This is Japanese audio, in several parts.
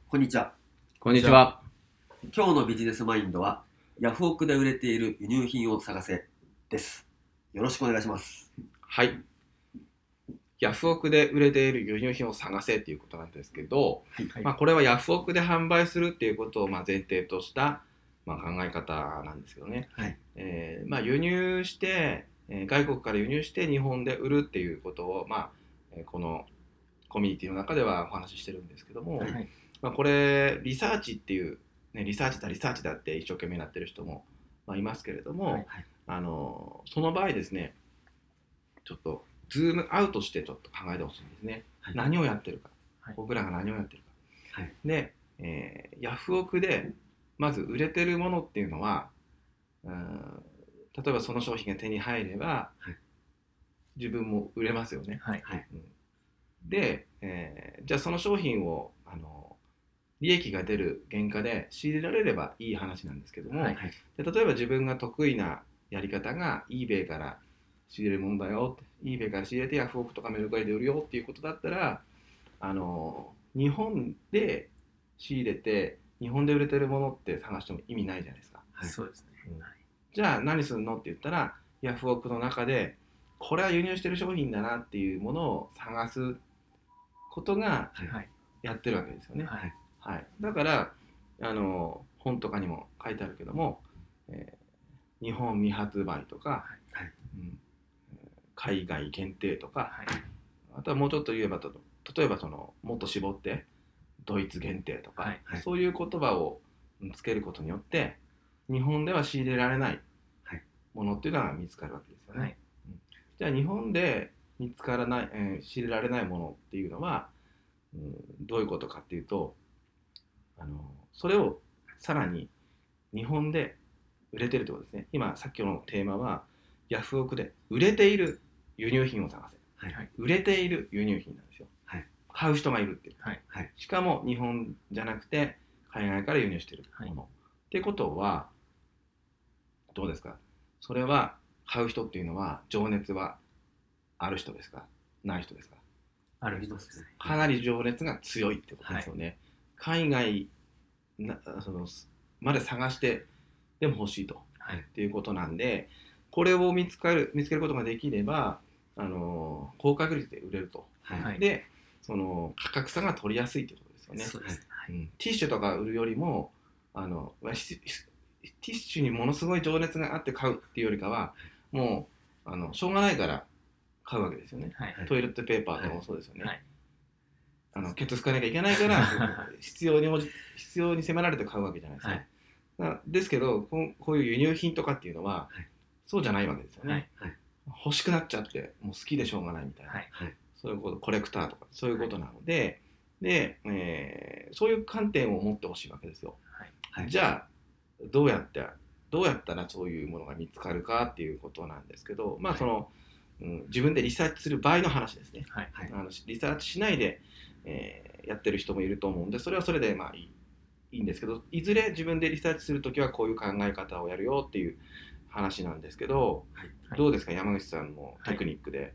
こんにちは。 こんにちは。 今日のビジネスマインドは、ヤフオクで売れている輸入品を探せです。よろしくお願いします。 はい。ヤフオクで売れている輸入品を探せということなんですけど、これはヤフオクで販売するっていうことを前提とした、考え方なんですけどね。 はい。 輸入して、外国から輸入して日本で売るっていうことを、このコミュニティの中ではお話ししてるんですけども、これリサーチっていう、リサーチだって一生懸命なってる人も、いますけれども、その場合ですね、ちょっとズームアウトしてちょっと考えてほしいんですね。何をやってるか、僕らが何をやってるか。で、ヤフオクでまず売れてるものっていうのは、例えばその商品が手に入れば、自分も売れますよね。で、じゃあその商品を利益が出る原価で仕入れられればいい話なんですけども、で例えば自分が得意なやり方が eBay から仕入れるものだよ、eBay から仕入れてヤフオクとかメルカリで売るよっていうことだったら、日本で仕入れて日本で売れてるものって探しても意味ないじゃないですか。 そうですね。 じゃあ何するのって言ったら、ヤフオクの中でこれは輸入してる商品だなっていうものを探すことがやってるわけですよね。だから本とかにも書いてあるけども、日本未発売とか、海外限定とか、あとはもうちょっと言えば例えばもっと絞ってドイツ限定とか、そういう言葉をつけることによって日本では仕入れられないものっていうのが見つかるわけですよね。じゃあ日本で見つからない、仕入れられないものっていうのは、どういうことかっていうと、それをさらに日本で売れてるってことですね。今さっきのテーマはヤフオクで売れている輸入品を探せ、売れている輸入品なんですよ。買う人がいるっていう、しかも日本じゃなくて海外から輸入しているもの、ってことはどうですか？それは買う人っていうのは情熱はある人ですか？ない人ですか？ ある人ですね。 かなり情熱が強いってことですよね。海外まで探してでも欲しいと、っていうことなんで、これを見つけることができれば高確率で売れると、でその価格差が取りやすいってことですよね。ティッシュとか売るよりもティッシュにものすごい情熱があって買うっていうよりかは、もうしょうがないから買うわけですよね。トイレットペーパーとかもそうですよね。ケツ拭かなきゃいけないから必要に迫られて買うわけじゃないですか。ですけどこういう輸入品とかっていうのは、そうじゃないわけですよね。欲しくなっちゃってもう好きでしょうがないみたいな、そういうこと、コレクターとかそういうことなので、そういう観点を持ってほしいわけですよ。じゃあどうやったらそういうものが見つかるかっていうことなんですけど、自分でリサーチする場合の話ですね。リサーチしないで、やってる人もいると思うんで、それはそれでいいんですけど、いずれ自分でリサーチするときはこういう考え方をやるよっていう話なんですけど、どうですか、山口さんのテクニックで、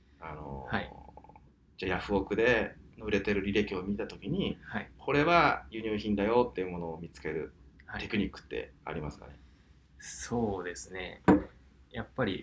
じゃあヤフオクで売れてる履歴を見たときに、これは輸入品だよっていうものを見つけるテクニックってありますかね？ そうですね。やっぱり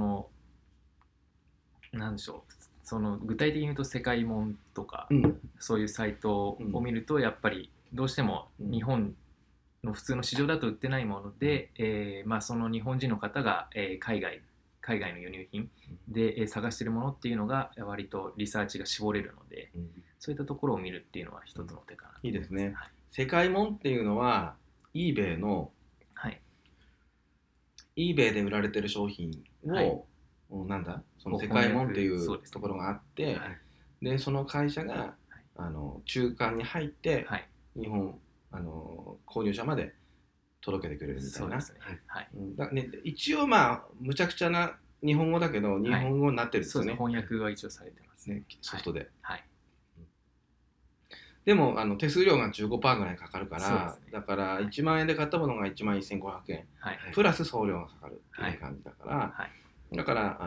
なんでしょう、具体的に言うと世界もんとか、そういうサイトを見ると、やっぱりどうしても日本の普通の市場だと売ってないもので、その日本人の方が、海外の輸入品で、探しているものっていうのが割とリサーチが絞れるので、そういったところを見るっていうのは一つの手かなと。 いいですね。世界もんっていうのは eBay の、eBay で売られてる商品を、その世界もんっていうところがあって、でその会社が、中間に入って、日本購入者まで届けてくれるみたいな。一応むちゃくちゃな日本語だけど日本語になってるんですよね。 翻訳は一応されてますね、 ソフトで。でも手数料が 15% ぐらいかかるから、だから1万円で買ったものが1万1500円、プラス送料がかかるっていう感じだから、だから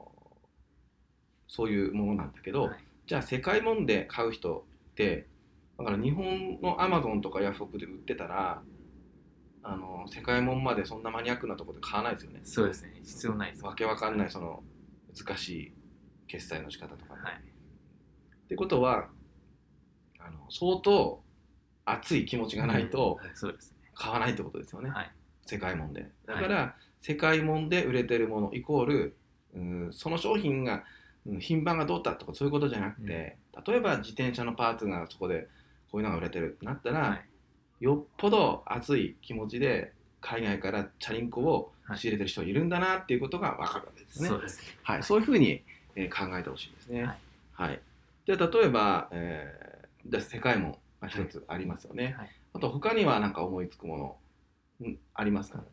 そういうものなんだけど、じゃあ世界もんで買う人ってだから日本のアマゾンとかヤフオクで売ってたら世界もんまでそんなマニアックなところで買わないですよね。 そうですね、必要ないです。 わけわかんないその難しい決済の仕方とか、ね。 はい。 ってことは相当熱い気持ちがないとそうですね。 買わないってことですよね。 はい。 世界もんで。だから、世界もんで売れてるものイコールその商品が品番がどうだとかそういうことじゃなくて、例えば自転車のパーツがそこでこういうのが売れてるってなったら、よっぽど熱い気持ちで海外からチャリンコを仕入れてる人がいるんだなっていうことが分かるわけですね。 そうです。 はい、そういうふうに考えてほしいですね。はい。で例えば、世界も一つありますよね。あと他には何か思いつくもの、ありますか？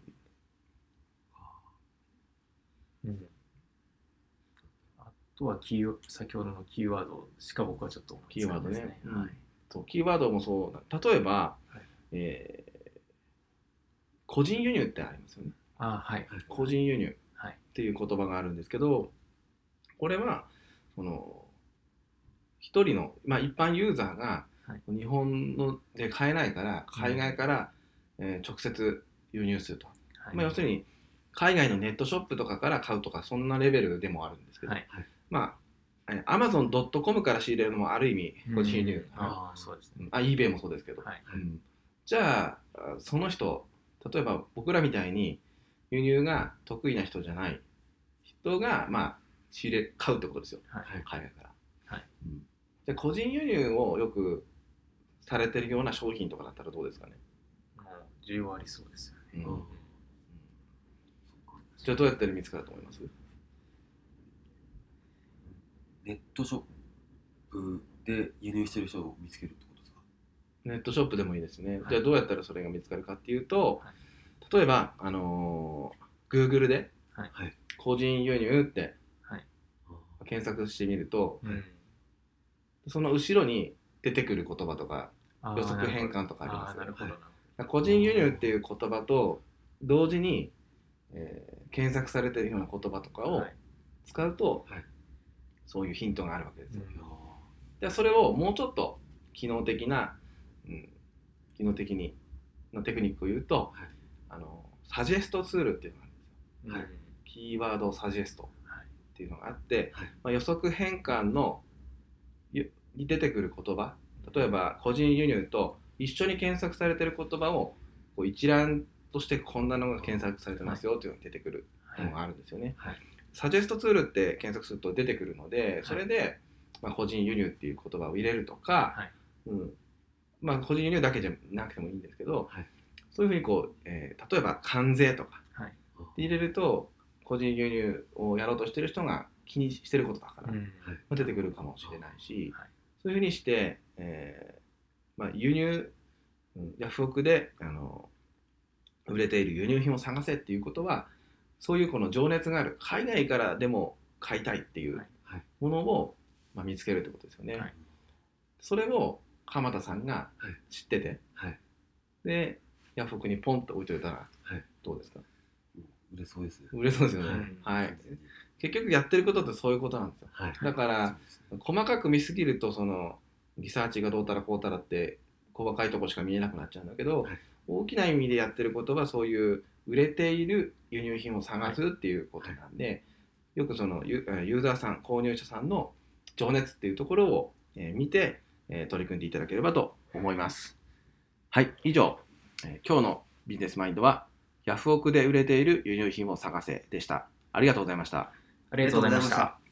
あとは先ほどのキーワードしか僕はちょっと思いつかないですね。 そうキーワードもそう例えば、個人輸入ってありますよね。個人輸入っていう言葉があるんですけど、これは一人の、一般ユーザーが日本で買えないから海外から、直接輸入すると、要するに海外のネットショップとかから買うとかそんなレベルでもあるんですけど、Amazon.com から仕入れるのもある意味個人輸入、eBay もそうですけど、じゃあその人、例えば僕らみたいに輸入が得意な人じゃない人が買うってことですよ、海外から。じゃあ個人輸入をよくされてるような商品とかだったらどうですかね？ 需要ありそうですよね。 じゃあどうやって見つかると思います？ ネットショップで輸入してる人を見つけるってことですか？ ネットショップでもいいですね。じゃあどうやったらそれが見つかるかっていうと、例えばGoogle で個人輸入って検索してみると、その後ろに出てくる言葉とか予測変換とかありますよね。個人輸入っていう言葉と同時に、検索されているような言葉とかを使うと、そういうヒントがあるわけですよ。でそれをもうちょっと機能的にのテクニックを言うと、サジェストツールっていうのがあるんですよ。キーワードサジェストっていうのがあって、予測変換に出てくる言葉、例えば個人輸入と一緒に検索されている言葉をこう一覧としてこんなのが検索されてますよっていうのが出てくるものがあるんですよね。サジェストツールって検索すると出てくるので、それで、個人輸入っていう言葉を入れるとか、個人輸入だけじゃなくてもいいんですけど、そういうふうに例えば関税とかで入れると、個人輸入をやろうとしてる人が気にしてることだから出てくるかもしれないし、そういうふうにして、輸入ヤフオクで売れている輸入品を探せっていうことは、そういうこの情熱がある海外からでも買いたいっていうものを見つけるってことですよね。それを鎌田さんが知ってて、でヤフオクにポンと置いといたらどうですか？ 売れそうですね。 売れそうですよね。結局やってることってそういうことなんですよ。だから細かく見すぎると、そのリサーチがどうたらこうたらって細かいところしか見えなくなっちゃうんだけど、大きな意味でやってることはそういう売れている輸入品を探すっていうことなんで、よくそのユーザーさん、購入者さんの情熱っていうところを見て取り組んでいただければと思います。はい、以上、今日のビジネスマインドはヤフオクで売れている輸入品を探せでした。ありがとうございました。 ありがとうございました。